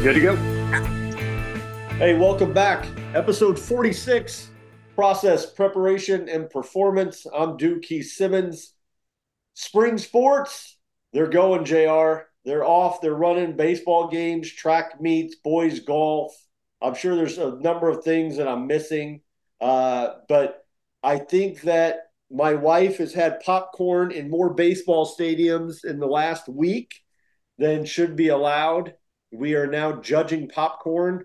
Good to go. Hey, welcome back. Episode 46, Process, Preparation, and Performance. I'm Dookie Simmons. Spring sports, they're going, JR. They're off. They're running baseball games, track meets, boys golf. I'm sure there's a number of things that I'm missing. But I think that my wife has had popcorn in more baseball stadiums in the last week than should be allowed. We are now judging popcorn.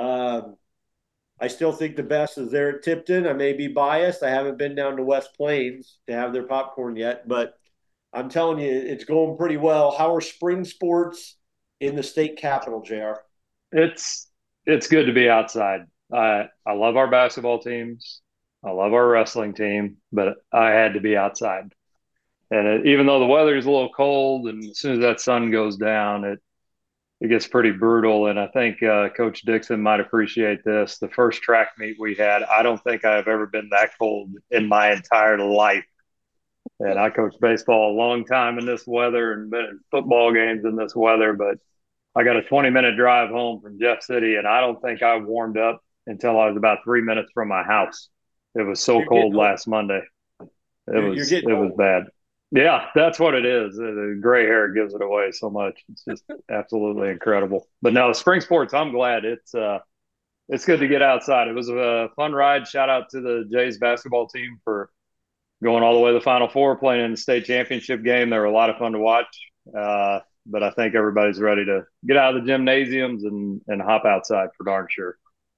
I still think the best is there at Tipton. I may be biased. I haven't been down to West Plains to have their popcorn yet, but I'm telling you, it's going pretty well. How are spring sports in the state capital, JR? It's good to be outside. I love our basketball teams. I love our wrestling team, but I had to be outside. And even though the weather is a little cold, and as soon as that sun goes down, it gets pretty brutal. And I think Coach Dixon might appreciate this. The first track meet we had, I don't think I've ever been that cold in my entire life. And I coached baseball a long time in this weather and been in football games in this weather, but I got a 20-minute drive home from Jeff City, and I don't think I warmed up until I was about 3 minutes from my house. It was so cold last Monday. It was bad. Yeah, that's what it is. The gray hair gives it away so much. It's just absolutely incredible. But no, spring sports, I'm glad it's good to get outside. It was a fun ride. Shout out to the Jays basketball team for going all the way to the Final Four, playing in the state championship game. They were a lot of fun to watch. But I think everybody's ready to get out of the gymnasiums and hop outside for darn sure.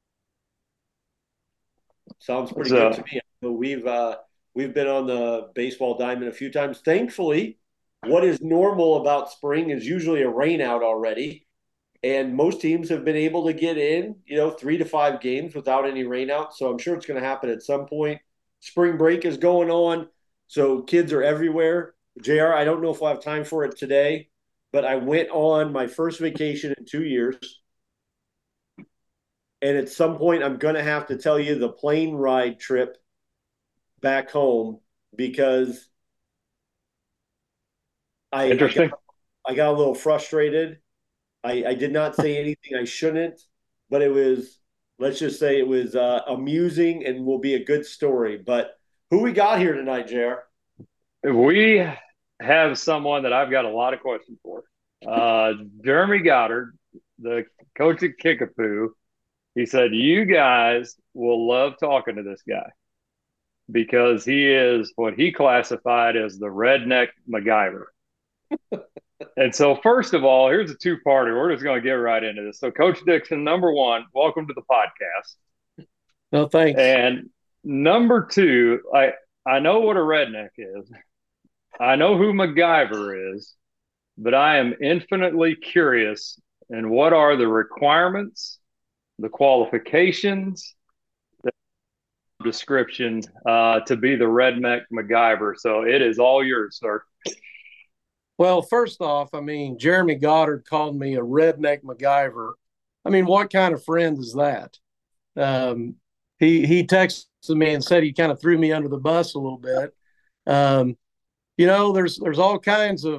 Sounds pretty good to me. We've been on the baseball diamond a few times. Thankfully, what is normal about spring is usually a rain out already. And most teams have been able to get in, 3 to 5 games without any rain out. So I'm sure it's going to happen at some point. Spring break is going on. So kids are everywhere. JR, I don't know if we'll have time for it today, but I went on my first vacation in 2 years. And at some point, I'm going to have to tell you the plane ride trip back home because I got a little frustrated. I did not say anything I shouldn't, but let's just say it was amusing and will be a good story. But who we got here tonight, JR? We have someone that I've got a lot of questions for. Jeremy Goddard, the coach at Kickapoo, he said, you guys will love talking to this guy because he is what he classified as the redneck MacGyver. And so, first of all, here's a two-parter. We're just going to get right into this. So, Coach Dixon, number one, welcome to the podcast. No, thanks. And number two, I know what a redneck is. I know who MacGyver is, but I am infinitely curious in what are the requirements, the qualifications, the description to be the redneck MacGyver. So it is all yours, sir. Well, first off, Jeremy Goddard called me a redneck MacGyver. What kind of friend is that? He texted me and said he kind of threw me under the bus a little bit. There's all kinds of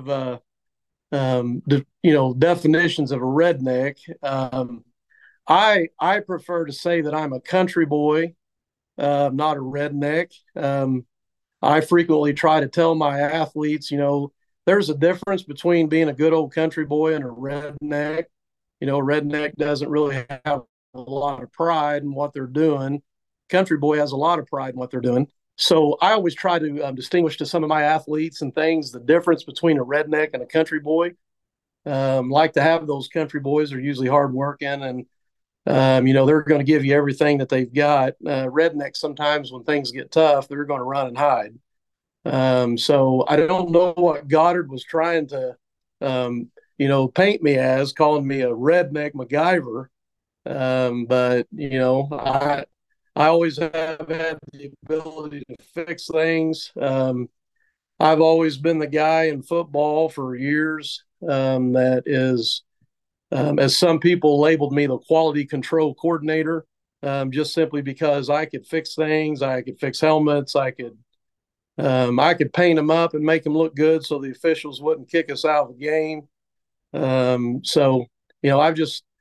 definitions of a redneck. I prefer to say that I'm a country boy, not a redneck. I frequently try to tell my athletes, there's a difference between being a good old country boy and a redneck. A redneck doesn't really have a lot of pride in what they're doing. Country boy has a lot of pride in what they're doing. So I always try to distinguish to some of my athletes and things the difference between a redneck and a country boy. Like to have those country boys are usually hardworking and they're going to give you everything that they've got. Rednecks, sometimes when things get tough, they're going to run and hide. So I don't know what Goddard was trying to, paint me as, calling me a redneck MacGyver. But I always have had the ability to fix things. I've always been the guy in football for years that is, as some people labeled me, the quality control coordinator, just simply because I could fix things. I could fix helmets. I could paint them up and make them look good so the officials wouldn't kick us out of the game.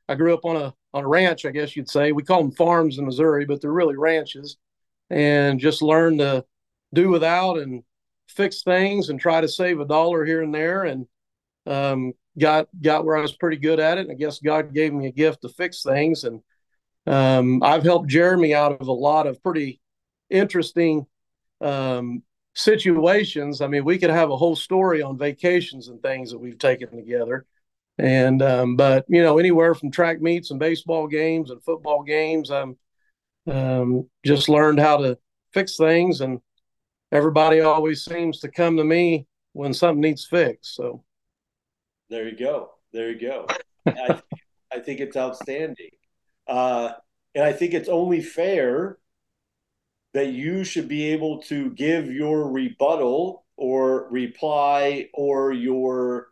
I grew up on a ranch, I guess you'd say. We call them farms in Missouri, but they're really ranches, and just learned to do without and fix things and try to save a dollar here and there, and got where I was pretty good at it. And I guess God gave me a gift to fix things, and I've helped Jeremy out of a lot of pretty interesting situations. I mean, we could have a whole story on vacations and things that we've taken together. And but anywhere from track meets and baseball games and football games, just learned how to fix things, and everybody always seems to come to me when something needs fixed. So there you go. There you go. I think it's outstanding. And I think it's only fair that you should be able to give your rebuttal or reply or your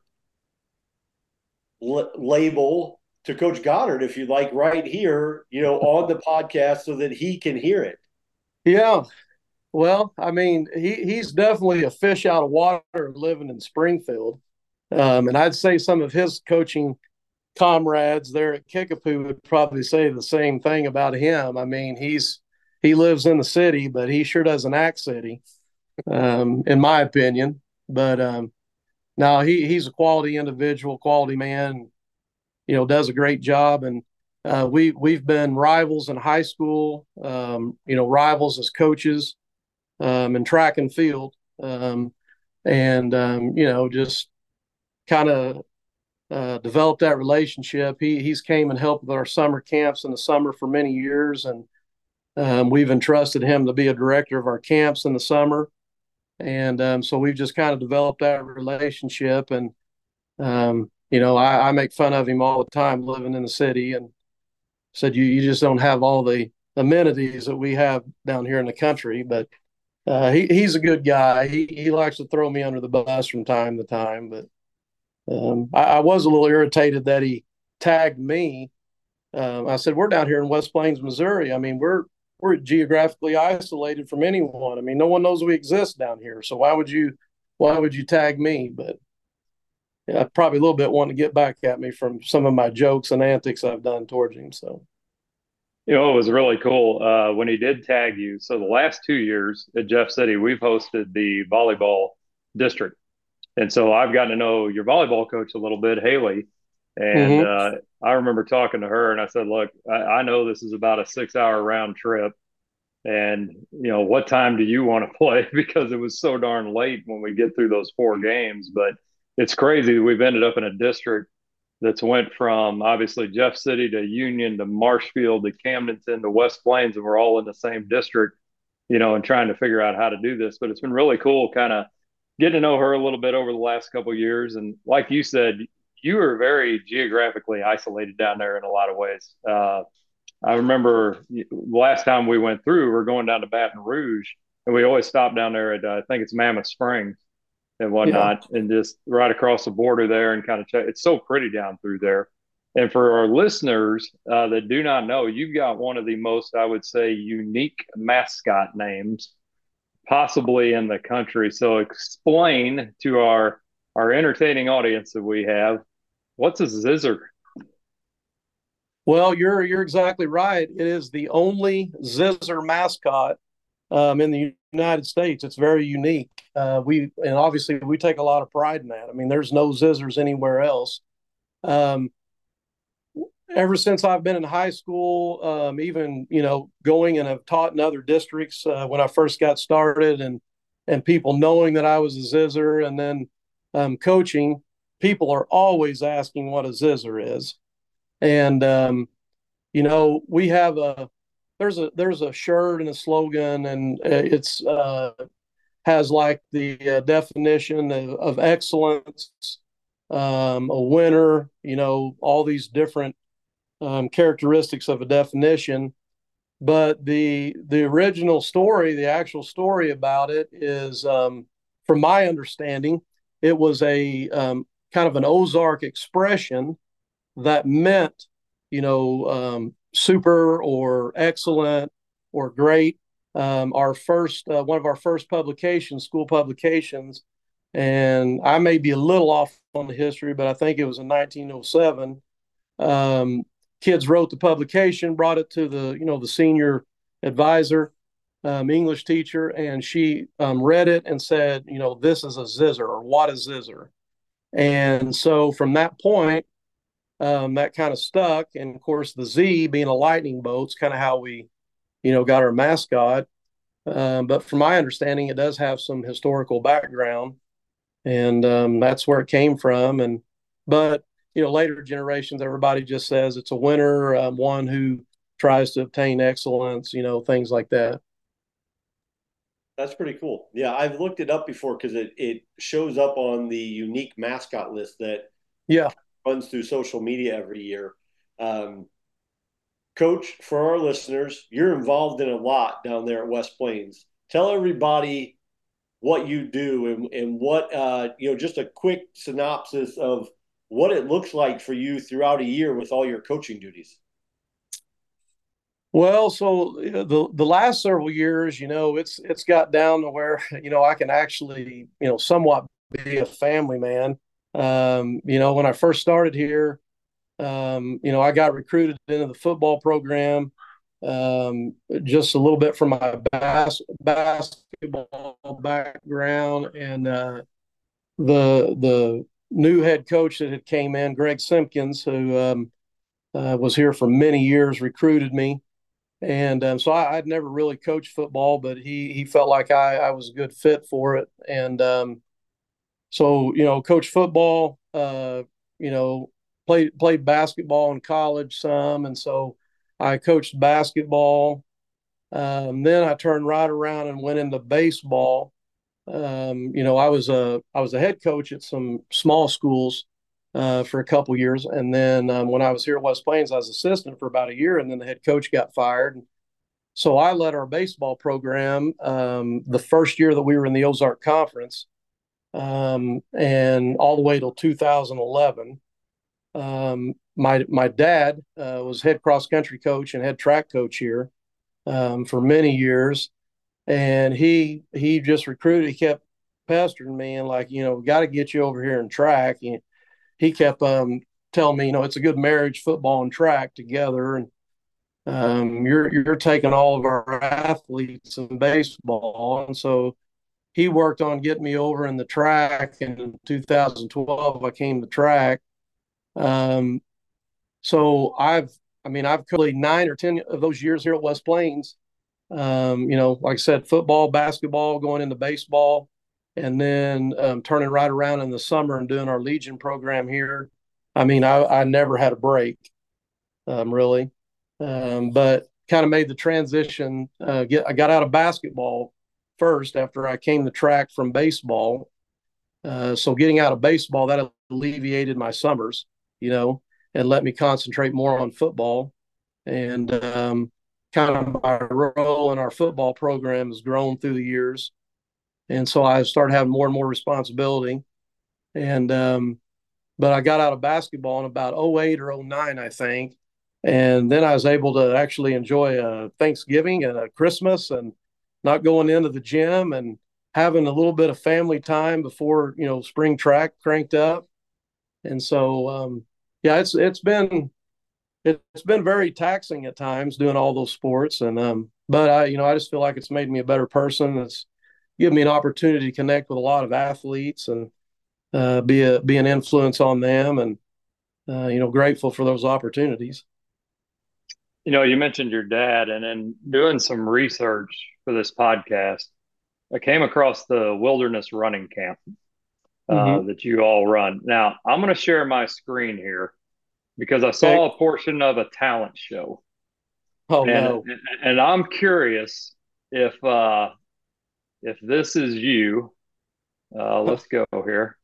label to Coach Goddard, if you'd like, right here, on the podcast so that he can hear it. Yeah. Well, I mean, he's definitely a fish out of water living in Springfield. And I'd say some of his coaching comrades there at Kickapoo would probably say the same thing about him. I mean, he lives in the city, but he sure doesn't act city, in my opinion. But no, he's a quality individual, quality man. Does a great job, and we've been rivals in high school. Rivals as coaches in track and field, and just kind of developed that relationship. He's came and helped with our summer camps in the summer for many years, and we've entrusted him to be a director of our camps in the summer. And so we've just kind of developed that relationship. And I make fun of him all the time living in the city, and said you just don't have all the amenities that we have down here in the country. But he's a good guy. He likes to throw me under the bus from time to time, but I was a little irritated that he tagged me. I said, we're down here in West Plains, Missouri. I mean, we're geographically isolated from anyone. I mean, no one knows we exist down here. So why would you tag me? But yeah, probably a little bit wanting to get back at me from some of my jokes and antics I've done towards him. So, it was really cool when he did tag you. So the last 2 years at Jeff City, we've hosted the volleyball district. And so I've gotten to know your volleyball coach a little bit, Haley. And I remember talking to her, and I said, look, I know this is about a 6-hour round trip. And, what time do you want to play? Because it was so darn late when we get through those 4 games. But it's crazy. We've ended up in a district that's went from obviously Jeff City to Union to Marshfield to Camdenton to West Plains, and we're all in the same district, and trying to figure out how to do this. But it's been really cool kind of getting to know her a little bit over the last couple of years. And like you said, you were very geographically isolated down there in a lot of ways. I remember the last time we went through, we're going down to Baton Rouge, and we always stop down there at, I think it's Mammoth Springs and whatnot, and just right across the border there and kind of check. It's so pretty down through there. And for our listeners that do not know, you've got one of the most, I would say, unique mascot names possibly in the country. So explain to our entertaining audience that we have, what's a Zizzer? Well, you're exactly right. It is the only Zizzer mascot in the United States. It's very unique. And obviously we take a lot of pride in that. I mean, there's no Zizzers anywhere else. Ever since I've been in high school, even going and have taught in other districts when I first got started, and people knowing that I was a Zizzer, and then coaching, people are always asking what a Zizzer is. And we have there's a shirt and a slogan, and it's has like the definition of excellence, a winner, all these different characteristics of a definition. But the original story, the actual story about it is, from my understanding, it was a kind of an Ozark expression that meant, super or excellent or great. Our first, one of our first publications, school publications, and I may be a little off on the history, but I think it was in 1907. kids wrote the publication, brought it to the senior advisor, English teacher, and she read it and said, this is a zizzer, or what is zizzer? And so from that point, that kind of stuck. And of course, the Z being a lightning bolt is kind of how we, got our mascot. But from my understanding, it does have some historical background, and that's where it came from. But later generations, everybody just says it's a winner, one who tries to obtain excellence, things like that. That's pretty cool. Yeah, I've looked it up before because it shows up on the unique mascot list that Yeah. runs through social media every year. Um, Coach, for our listeners, you're involved in a lot down there at West Plains. Tell everybody what you do and what just a quick synopsis of what it looks like for you throughout a year with all your coaching duties. Well, so the last several years, it's got down to where I can actually somewhat be a family man. When I first started here, I got recruited into the football program, just a little bit from my basketball background, and the new head coach that had came in, Greg Simpkins, who was here for many years, recruited me. And so I'd never really coached football, but he felt like I was a good fit for it. And so, coached football, played basketball in college some. And so I coached basketball. Then I turned right around and went into baseball. I was a head coach at some small schools for a couple years, and then when I was here at West Plains, I was assistant for about a year, and then the head coach got fired. So I led our baseball program the first year that we were in the Ozark Conference, and all the way till 2011. My dad was head cross country coach and head track coach here for many years, and he just recruited. He kept pestering me and like, we got to get you over here in track. He kept telling me, it's a good marriage, football and track together, and you're taking all of our athletes in baseball. And so he worked on getting me over in the track. And in 2012, I came to track. So I've coached 9 or 10 of those years here at West Plains. Like I said, football, basketball, going into baseball, and then turning right around in the summer and doing our Legion program here. I never had a break, really, but kind of made the transition. I got out of basketball first after I came to track from baseball. So getting out of baseball, that alleviated my summers, and let me concentrate more on football. And kind of my role in our football program has grown through the years. And so I started having more and more responsibility. And but I got out of basketball in about 08 or 09, I think. And then I was able to actually enjoy a Thanksgiving and a Christmas and not going into the gym and having a little bit of family time before, spring track cranked up. And so, yeah, it's been very taxing at times doing all those sports. And, but I just feel like it's made me a better person. It's given me an opportunity to connect with a lot of athletes and be an influence on them, and grateful for those opportunities. You mentioned your dad, and in doing some research for this podcast, I came across the Wilderness Running Camp that you all run. Now, I'm going to share my screen here because I saw a portion of a talent show. Oh, no. And I'm curious if this is you. Let's go here.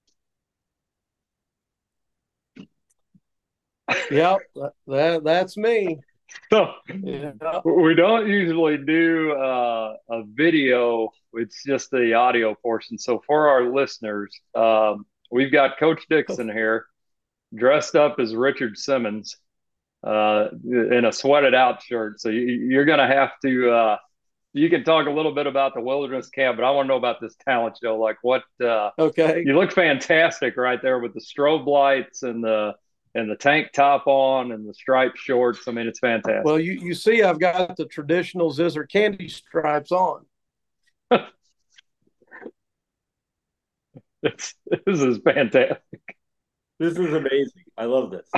Yep, that's me. So yeah. We don't usually do a video. It's just the audio portion. So for our listeners, we've got Coach Dixon here dressed up as Richard Simmons in a sweated out shirt. So you're going to have to you can talk a little bit about the Wilderness Camp, but I want to know about this talent show. Like what? Okay. You look fantastic right there with the strobe lights and and the tank top on and the striped shorts. I mean, it's fantastic. Well, you see, I've got the traditional Zizzer candy stripes on. This is fantastic. This is amazing. I love this.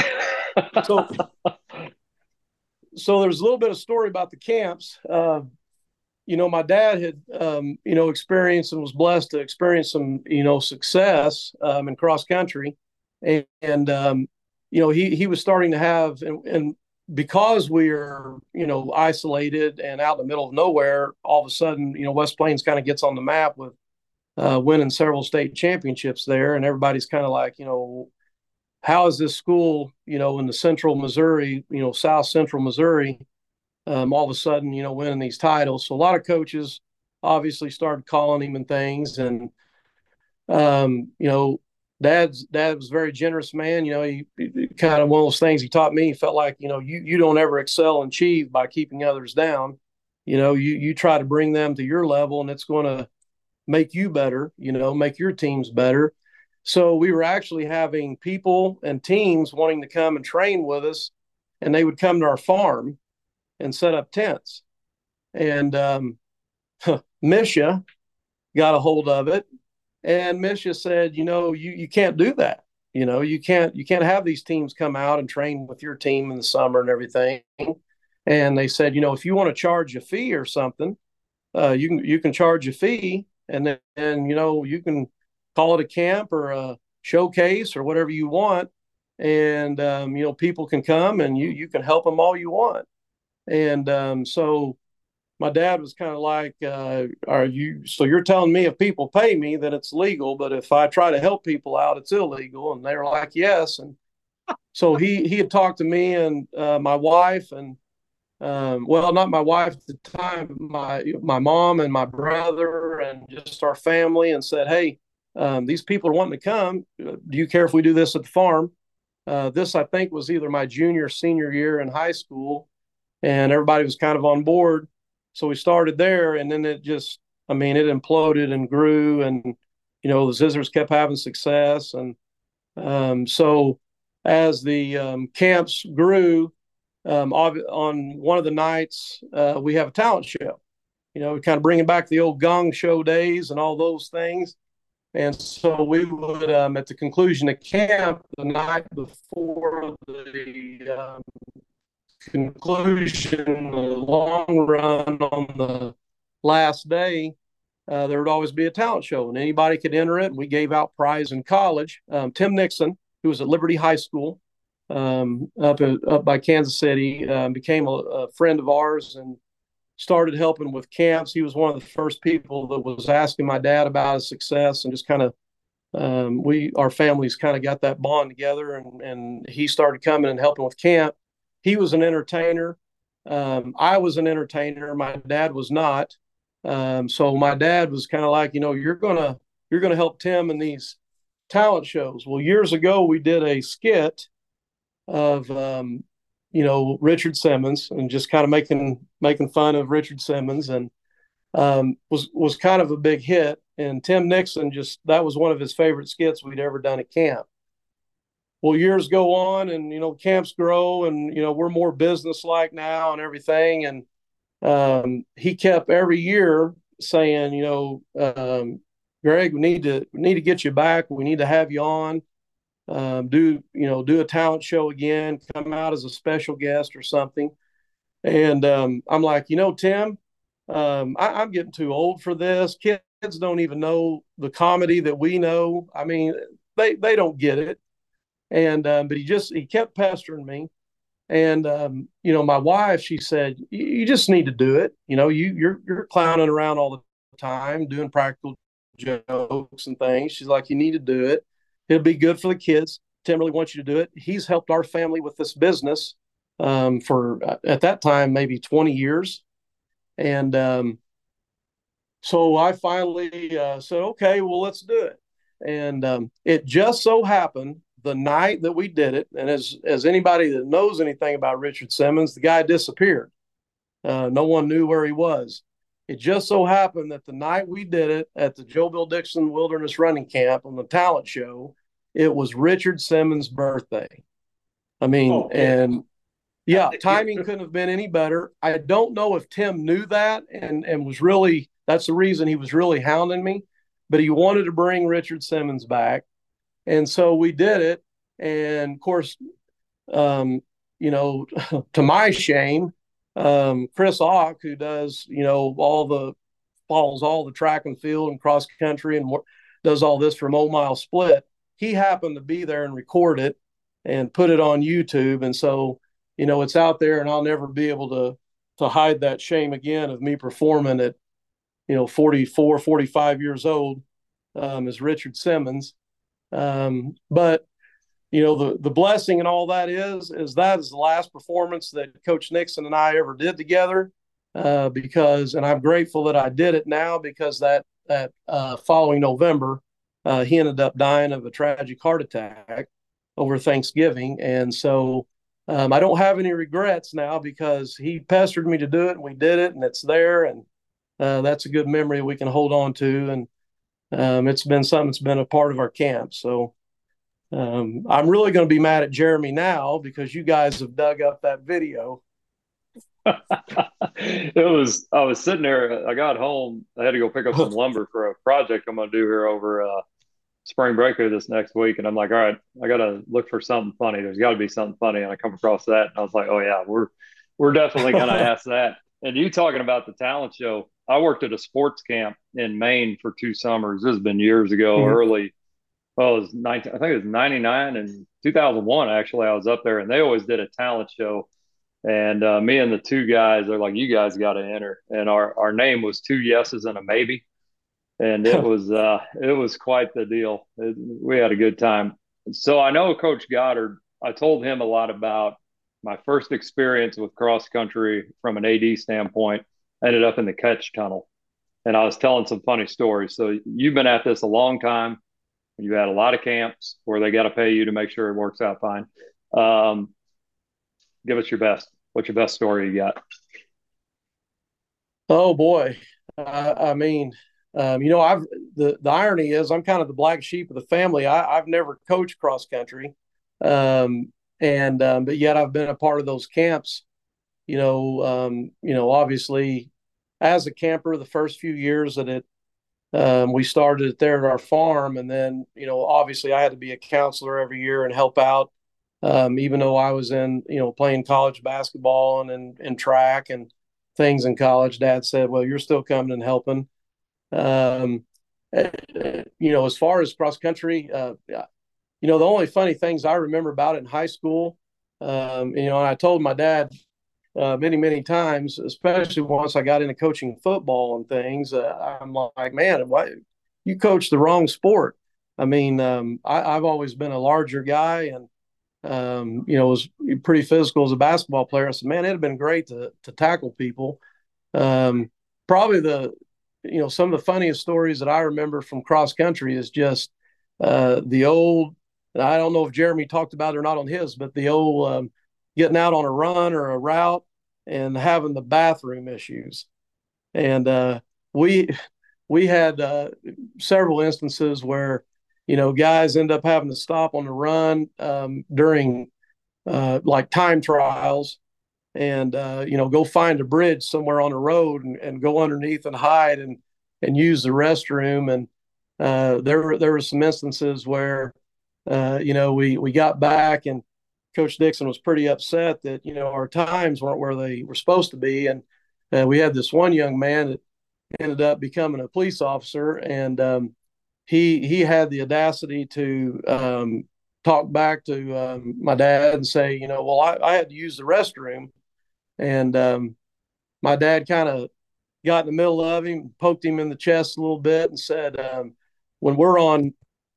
So there's a little bit of story about the camps. My dad had, experienced and was blessed to experience some, success in cross country. And he was starting to have, and because we are, isolated and out in the middle of nowhere, all of a sudden, West Plains kind of gets on the map with winning several state championships there. And everybody's kind of like, how is this school, in the central Missouri, South Central Missouri, all of a sudden, winning these titles. So a lot of coaches obviously started calling him and things. And, dad was a very generous man. He kind of one of those things he taught me. He felt like, you don't ever excel and achieve by keeping others down. You try to bring them to your level, and it's going to make you better, make your teams better. So we were actually having people and teams wanting to come and train with us, and they would come to our farm and set up tents. And Misha got a hold of it, and Misha said, you can't do that. You can't have these teams come out and train with your team in the summer and everything. And they said, if you want to charge a fee or something, you can charge a fee, and then you can call it a camp or a showcase or whatever you want. And, people can come and you can help them all you want. And so my dad was kind of like, so you're telling me if people pay me that it's legal, but if I try to help people out, it's illegal? And they were like, yes. And so he had talked to me and my wife and, not my wife at the time, my mom and my brother and just our family, and said, hey, these people are wanting to come. Do you care if we do this at the farm? This, I think, was either my junior or senior year in high school, and everybody was kind of on board. So we started there, and then it imploded and grew, and, the Zizzers kept having success. And so as the camps grew, on one of the nights, we have a talent show, kind of bringing back the old gong show days and all those things. And so we would, at the conclusion of camp, the night before the conclusion, the long run on the last day, there would always be a talent show, and anybody could enter it. And we gave out prizes in college. Tim Nixon, who was at Liberty High School up by Kansas City, became a friend of ours and started helping with camps. He was one of the first people that was asking my dad about his success, and just kind of our families kind of got that bond together, and he started coming and helping with camp. He was an entertainer. I was an entertainer. My dad was not. So my dad was kind of like, you're gonna help Tim in these talent shows. Well, years ago we did a skit of Richard Simmons, and just kind of making fun of Richard Simmons, and was kind of a big hit. And Tim Nixon, that was one of his favorite skits we'd ever done at camp. Well, years go on, and camps grow, and we're more business-like now and everything. And he kept every year saying, Greg, we need to get you back. We need to have you on. Do a talent show again, come out as a special guest or something. And I'm like, Tim, I'm getting too old for this. Kids don't even know the comedy that we know. I mean, they don't get it. And but he kept pestering me. And my wife, she said, you just need to do it. You're clowning around all the time, doing practical jokes and things. She's like, you need to do it. It'll be good for the kids. Tim really wants you to do it. He's helped our family with this business for, at that time, maybe 20 years. And so I finally said, okay, well, let's do it. And it just so happened the night that we did it, and as anybody that knows anything about Richard Simmons, the guy disappeared. No one knew where he was. It just so happened that the night we did it at the Joe Bill Dixon Wilderness Running Camp on the talent show, it was Richard Simmons' birthday. I mean, Oh, yeah. yeah, timing couldn't have been any better. I don't know if Tim knew that and was really, that's the reason he was really hounding me, but he wanted to bring Richard Simmons back. And so we did it. And of course, um, you know, to my shame, Chris Auk, who does, follows all the track and field and cross country and does all this for Mo Mile Split, he happened to be there and record it and put it on YouTube. And so, it's out there, and I'll never be able to hide that shame again of me performing at, 44, 45 years old, as Richard Simmons. But the blessing and all that is that is the last performance that Coach Nixon and I ever did together. And I'm grateful that I did it now, because that following November, he ended up dying of a tragic heart attack over Thanksgiving. And so I don't have any regrets now, because he pestered me to do it, and we did it, and it's there. And that's a good memory we can hold on to. And it's been something that's been a part of our camp. So I'm really going to be mad at Jeremy now, because you guys have dug up that video. I was sitting there, I got home, I had to go pick up some lumber for a project I'm going to do here over spring break here this next week. And I'm like, all right, I got to look for something funny. There's got to be something funny. And I come across that, and I was like, oh yeah, we're definitely going to ask that. And you talking about the talent show, I worked at a sports camp in Maine for 2 summers. This has been years ago, early. Well, it was I think it was 99 and 2001. Actually, I was up there, and they always did a talent show. And me and the 2 guys are like, you guys got to enter. And our name was 2 yeses and a maybe. And it was quite the deal. We had a good time. So I know Coach Goddard, I told him a lot about my first experience with cross country from an AD standpoint. I ended up in the catch tunnel, and I was telling some funny stories. So you've been at this a long time. You had a lot of camps where they got to pay you to make sure it works out fine. Give us your best. What's your best story you got? Oh boy. I mean, the irony is I'm kind of the black sheep of the family. I've never coached cross country. But yet I've been a part of those camps, obviously as a camper, the first few years that we started it there at our farm. And then, obviously I had to be a counselor every year and help out. Even though I was in, playing college basketball and track and things in college, Dad said, well, you're still coming and helping. As far as cross country, the only funny things I remember about it in high school, and I told my dad many, many times, especially once I got into coaching football and things, I'm like, man, why you coach the wrong sport? I mean, I've always been a larger guy, and was pretty physical as a basketball player. I said, man, it'd have been great to tackle people. Probably some of the funniest stories that I remember from cross country is just the old, I don't know if Jeremy talked about it or not on his, but the old getting out on a run or a route and having the bathroom issues. And we had several instances where, guys end up having to stop on the run during like time trials and, go find a bridge somewhere on the road and go underneath and hide and use the restroom. And there were some instances where, we got back, and Coach Dixon was pretty upset that, our times weren't where they were supposed to be. And we had this one young man that ended up becoming a police officer, and he had the audacity to talk back to my dad and say, well, I had to use the restroom. And my dad kind of got in the middle of him, poked him in the chest a little bit, and said, when we're on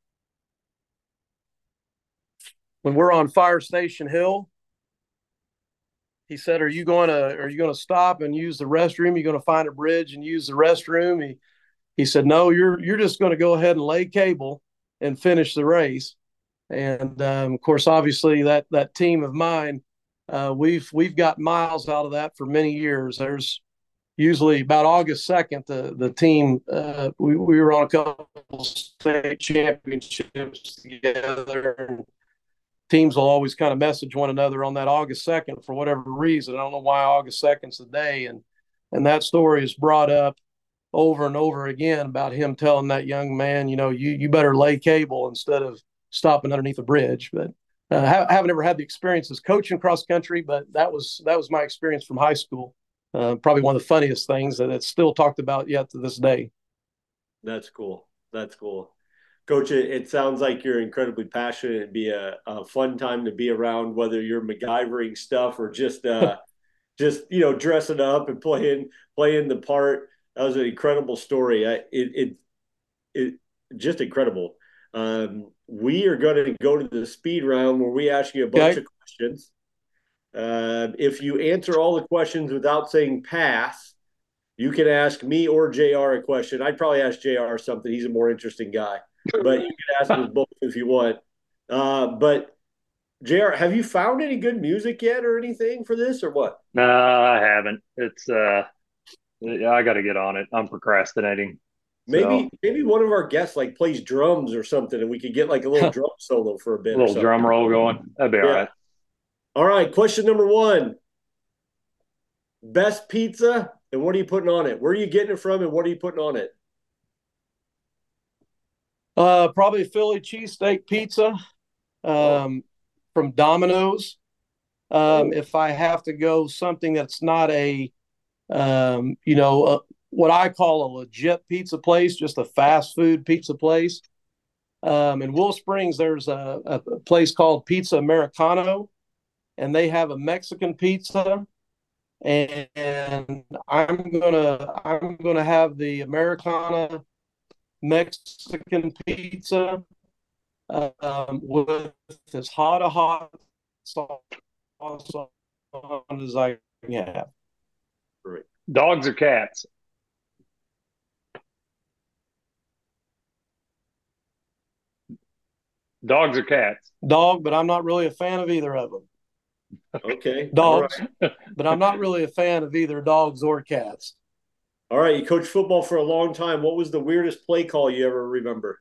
Fire Station Hill, he said, are you going to stop and use the restroom? You're going to find a bridge and use the restroom? He said, no, you're just going to go ahead and lay cable and finish the race. And of course, obviously that team of mine, we've got miles out of that for many years. There's usually about August 2nd, the team, we were on a couple state championships together. And teams will always kind of message one another on that August 2nd for whatever reason. I don't know why August 2nd's the day. And that story is brought up over and over again about him telling that young man, you better lay cable instead of stopping underneath a bridge. But haven't ever had the experience as coaching cross country, but that was my experience from high school. Probably one of the funniest things that it's still talked about yet to this day. That's cool. That's cool. Coach, it sounds like you're incredibly passionate. It'd be a fun time to be around, whether you're MacGyvering stuff or just dressing up and playing the part. That was an incredible story. It just incredible. We are going to go to the speed round where we ask you a bunch of questions. If you answer all the questions without saying pass, you can ask me or JR a question. I'd probably ask JR something. He's a more interesting guy. But you can ask us both if you want. But JR, have you found any good music yet or anything for this or what? No, I haven't. It's I got to get on it. I'm procrastinating. Maybe one of our guests like plays drums or something, and we could get like a little drum solo for a bit. A little drum roll going. That'd be all right. All right. Question number 1. Best pizza, and what are you putting on it? Where are you getting it from, and what are you putting on it? Probably Philly cheesesteak pizza from Domino's. If I have to go something that's not what I call a legit pizza place, just a fast food pizza place. In Will Springs, there's a place called Pizza Americano, and they have a Mexican pizza. And I'm gonna have the Americana Mexican pizza with as hot a hot sauce on as I can have. Great. Dogs or cats? Dogs or cats? Dog, but I'm not really a fan of either of them. Okay. Dogs, right. But I'm not really a fan of either dogs or cats. All right. You coached football for a long time. What was the weirdest play call you ever remember?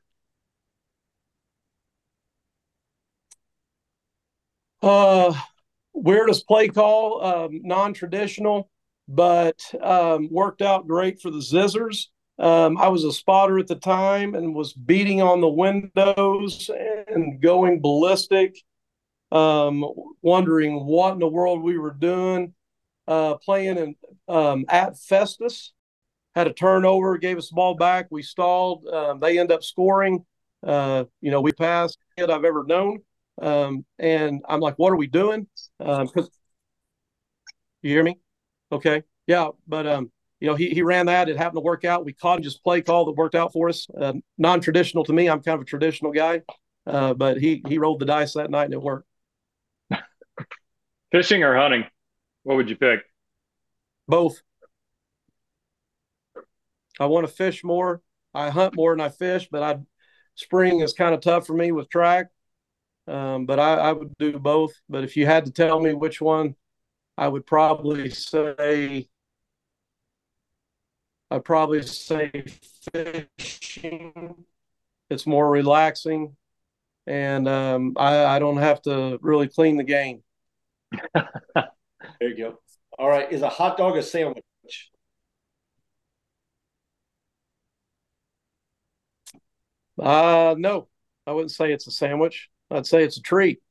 Weirdest play call, non-traditional, but worked out great for the Zizzers. I was a spotter at the time and was beating on the windows and going ballistic, wondering what in the world we were doing. Playing at Festus, had a turnover, gave us the ball back. We stalled. They end up scoring. We passed it I've ever known. And I'm like, what are we doing? Because you hear me? Okay. Yeah. But, he ran that. It happened to work out. We caught him, just play call that worked out for us. Non-traditional to me. I'm kind of a traditional guy. But he rolled the dice that night and it worked. Fishing or hunting? What would you pick? Both. I want to fish more. I hunt more than I fish, but spring is kind of tough for me with track. But I would do both. But if you had to tell me which one, I would probably say fishing. It's more relaxing, and I don't have to really clean the game. There you go. All right. Is a hot dog a sandwich? No, I wouldn't say it's a sandwich. I'd say it's a treat.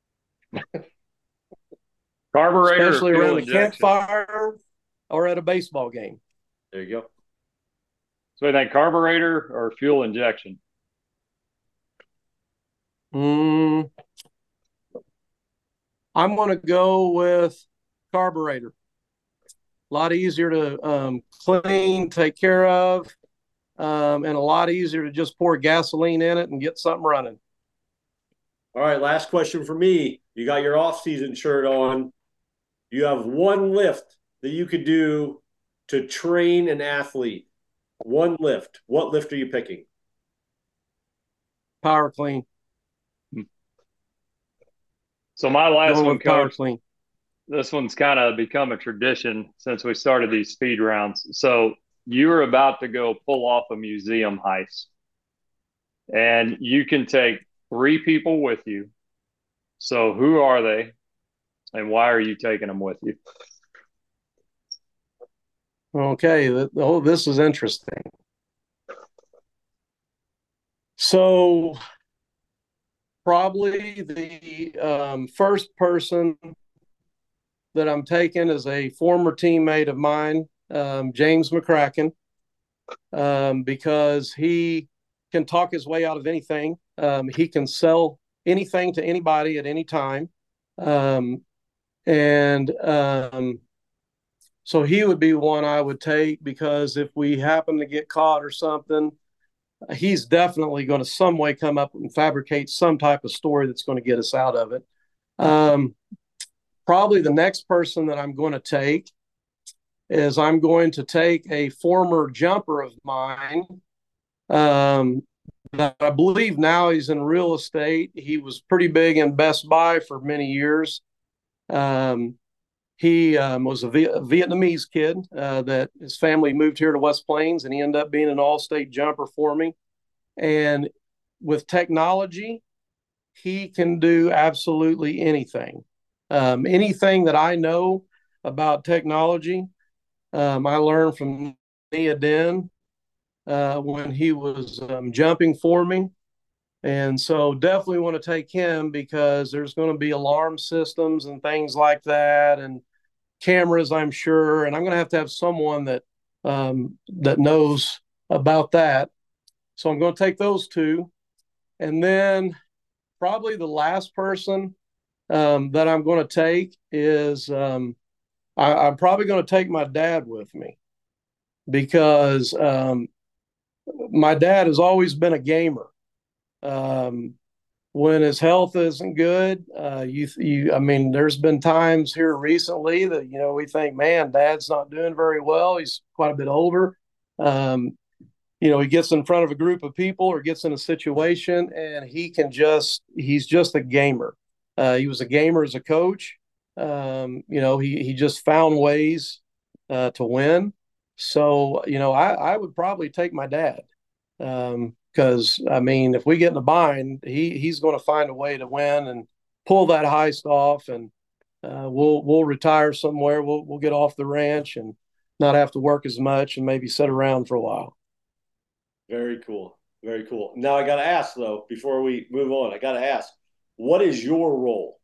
Carburetor, especially around a campfire or at a baseball game. There you go. So I think carburetor or fuel injection? I'm going to go with carburetor. A lot easier to clean, take care of, and a lot easier to just pour gasoline in it and get something running. All right, last question for me. You got your off-season shirt on. You have one lift that you could do to train an athlete. One lift. What lift are you picking? Power clean. So my last one, Power clean. This one's kind of become a tradition since we started these speed rounds. So you're about to go pull off a museum heist, and you can take 3 people with you. So who are they, and why are you taking them with you? Okay. This is interesting. So probably the first person that I'm taking is a former teammate of mine, James McCracken, because he can talk his way out of anything. He can sell anything to anybody at any time. Um, and So he would be one I would take because if we happen to get caught or something, he's definitely going to some way come up and fabricate some type of story that's going to get us out of it. Um, Probably the next person that I'm going to take is I'm going to take a former jumper of mine um, that I believe now he's in real estate. He was pretty big in Best Buy for many years. Um, he was a Vietnamese kid that his family moved here to West Plains, and he ended up being an all-state jumper for me. And with technology, he can do absolutely anything. Anything that I know about technology, I learned from Nia Den when he was jumping for me. And so definitely want to take him because there's going to be alarm systems and things like that and cameras, I'm sure. And I'm going to have someone that knows about that. So I'm going to take those two. And then probably the last person that I'm going to take is I'm probably going to take my dad with me because my dad has always been a gamer. Um, when his health isn't good, I mean, there's been times here recently that we think, man, Dad's not doing very well. He's quite a bit older. Um, he gets in front of a group of people or gets in a situation, and he's just a gamer. He was a gamer as a coach. He just found ways to win. So, I would probably take my dad because I mean, if we get in a bind, he's going to find a way to win and pull that heist off, and we'll retire somewhere. We'll get off the ranch and not have to work as much and maybe sit around for a while. Very cool. Very cool. Now I got to ask though, before we move on, I got to ask, what is your role?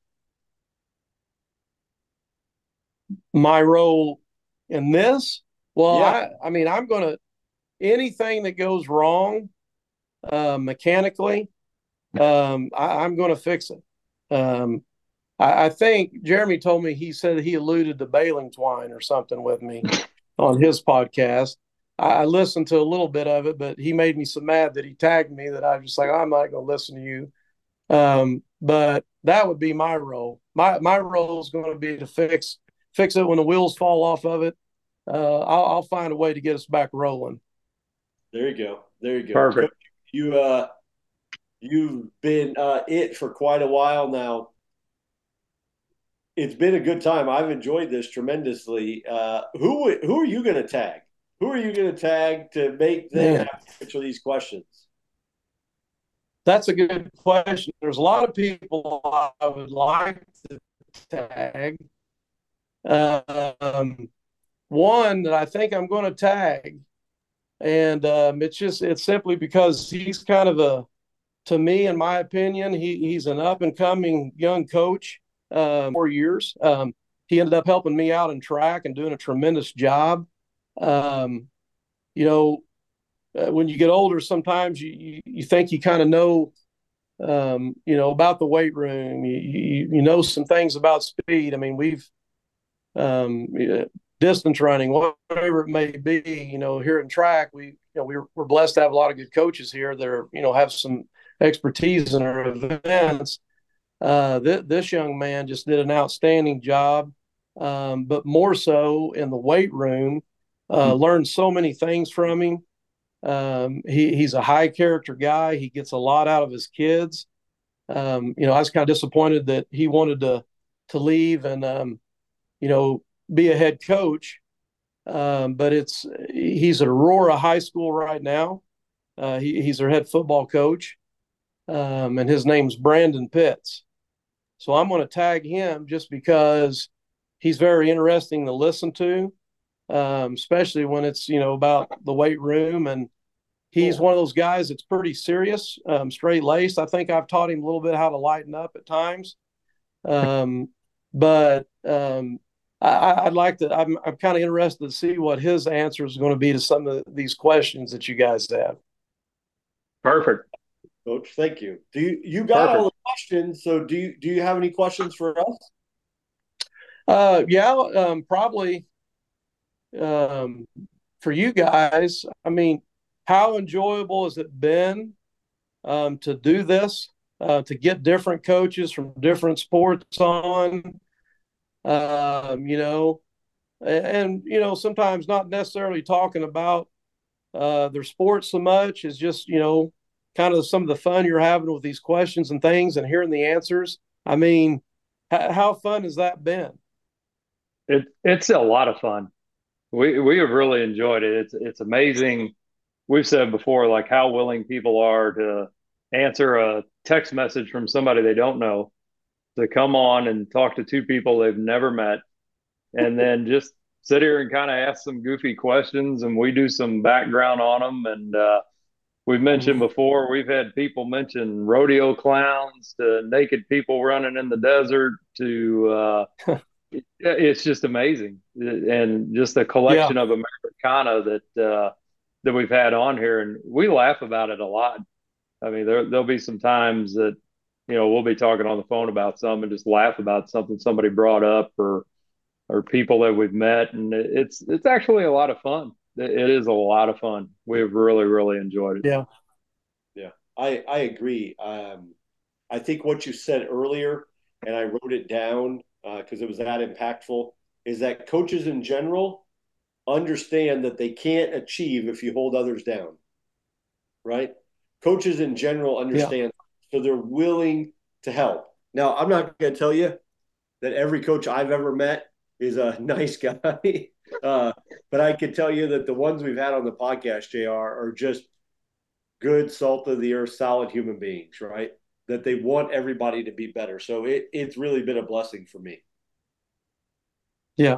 My role in this, well, Yeah. I mean, I'm going to anything that goes wrong mechanically, I'm going to fix it. I think Jeremy told me he said he alluded to baling twine or something with me on his podcast. I listened to a little bit of it, but he made me so mad that he tagged me that I was just like, I'm not going to listen to you. But that would be my role. My role is going to be to fix it when the wheels fall off of it. I'll find a way to get us back rolling. There you go. There you go. Perfect. Coach, you've been it for quite a while now. It's been a good time. I've enjoyed this tremendously. Who are you going to tag? Who are you going to tag to make them answer these questions? That's a good question. There's a lot of people I would like to tag. One that I think I'm going to tag, and it's simply because he's kind of to me, in my opinion, he's an up and coming young coach. 4 years. He ended up helping me out in track and doing a tremendous job. Um, when you get older, sometimes you think you kind of know, about the weight room. You know some things about speed. I mean, we've distance running, whatever it may be. Here in track, we're blessed to have a lot of good coaches here that are, have some expertise in our events. This young man just did an outstanding job, but more so in the weight room. Learned so many things from him. He's a high character guy. He gets a lot out of his kids. I was kind of disappointed that he wanted to leave and be a head coach. But he's at Aurora High School right now. He's their head football coach, and his name's Brandon Pitts. So I'm going to tag him just because he's very interesting to listen to, especially when it's, about the weight room. And he's one of those guys that's pretty serious, straight laced. I think I've taught him a little bit how to lighten up at times. But I'd like to, I'm kind of interested to see what his answer is going to be to some of these questions that you guys have. Perfect. Coach, thank you. You got Perfect. all the questions? So do you have any questions for us? Yeah, probably for you guys. I mean, how enjoyable has it been to do this, to get different coaches from different sports on, and sometimes not necessarily talking about their sports so much as just, kind of some of the fun you're having with these questions and things and hearing the answers. I mean, how fun has that been? It's a lot of fun. We have really enjoyed it. It's amazing. We've said before, like how willing people are to answer a text message from somebody they don't know, to come on and talk to two people they've never met, and then just sit here and kind of ask some goofy questions, and we do some background on them. And we've mentioned before, we've had people mention rodeo clowns to naked people running in the desert to it's just amazing, and just a collection of Americana that we've had on here, and we laugh about it a lot. I mean, there'll be some times that we'll be talking on the phone about something and just laugh about something somebody brought up, or people that we've met, and it's actually a lot of fun. It is a lot of fun. We've really really enjoyed it. Yeah. Yeah, I agree. I think what you said earlier, and I wrote it down because it was that impactful, is that coaches in general understand that they can't achieve if you hold others down, right? Coaches in general understand, so they're willing to help. Now, I'm not going to tell you that every coach I've ever met is a nice guy, but I can tell you that the ones we've had on the podcast, JR, are just good, salt of the earth, solid human beings, right? That they want everybody to be better. So it's really been a blessing for me. Yeah.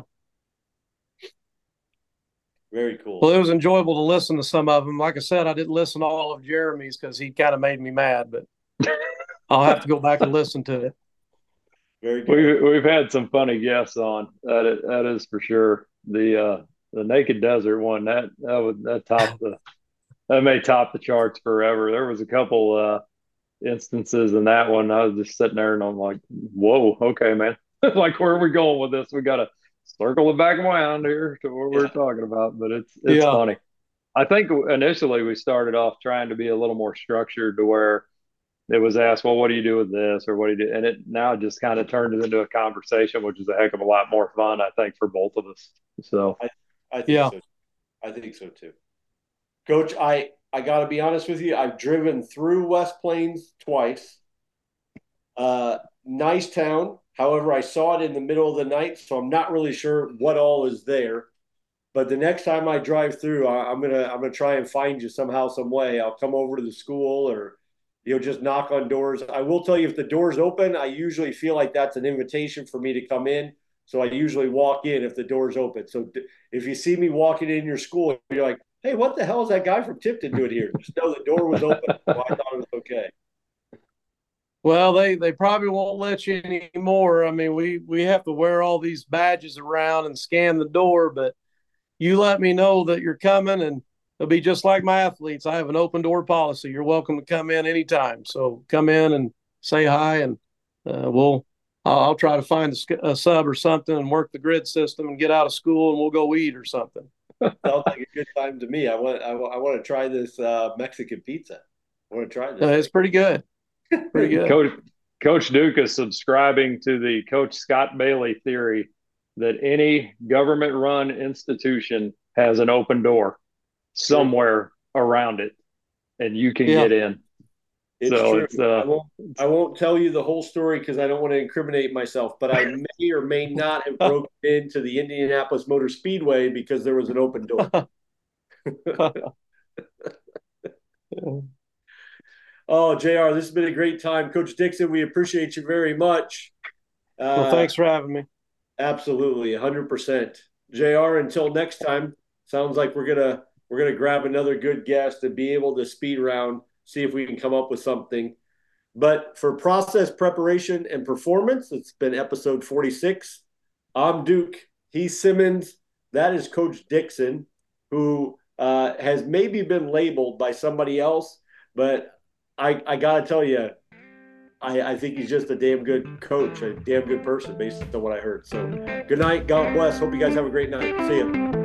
Very cool. Well, it was enjoyable to listen to some of them. Like I said, I didn't listen to all of Jeremy's because he kind of made me mad, but I'll have to go back and listen to it. Very good. We've had some funny guests on. That is for sure. The Naked Desert one that may top the charts forever. There was a couple instances in that one. I was just sitting there and I'm like, whoa, okay, man. Like, where are we going with this? We got to circle it back around here to what we're talking about. But it's funny. I think initially we started off trying to be a little more structured, to where it was asked, well, what do you do with this, or what do you do? And it now just kind of turned it into a conversation, which is a heck of a lot more fun, I think, for both of us. So I think so. I think so too. Coach, I got to be honest with you. I've driven through West Plains twice. Nice town. However, I saw it in the middle of the night, so I'm not really sure what all is there. But the next time I drive through, I'm gonna try and find you somehow, some way. I'll come over to the school, or just knock on doors. I will tell you, if the door's open, I usually feel like that's an invitation for me to come in. So I usually walk in if the door's open. So if you see me walking in your school, you're like, hey, what the hell is that guy from Tipton doing here? Just know the door was open. So I thought it was okay. Well, they probably won't let you anymore. I mean, we have to wear all these badges around and scan the door, but you let me know that you're coming, and it'll be just like my athletes. I have an open door policy. You're welcome to come in anytime. So come in and say hi, and I'll try to find a sub or something and work the grid system and get out of school, and we'll go eat or something. Sounds like a good time to me. I want to try this Mexican pizza. I want to try this. It's pretty good. Pretty good. Coach Duke is subscribing to the Coach Scott Bailey theory that any government-run institution has an open door somewhere around it, and you can get in. It's true. I won't tell you the whole story because I don't want to incriminate myself, but I may or may not have broken into the Indianapolis Motor Speedway because there was an open door. Oh, JR, this has been a great time. Coach Dixon, we appreciate you very much. Well, thanks for having me. Absolutely, 100%. JR, until next time, sounds like we're gonna grab another good guest and be able to speed around, see if we can come up with something. But for process preparation and performance, it's been episode 46. I'm Duke. He's Simmons. That is Coach Dixon, who has maybe been labeled by somebody else, but I gotta tell you, I think he's just a damn good coach, a damn good person based on what I heard. So good night. God bless. Hope you guys have a great night. See you.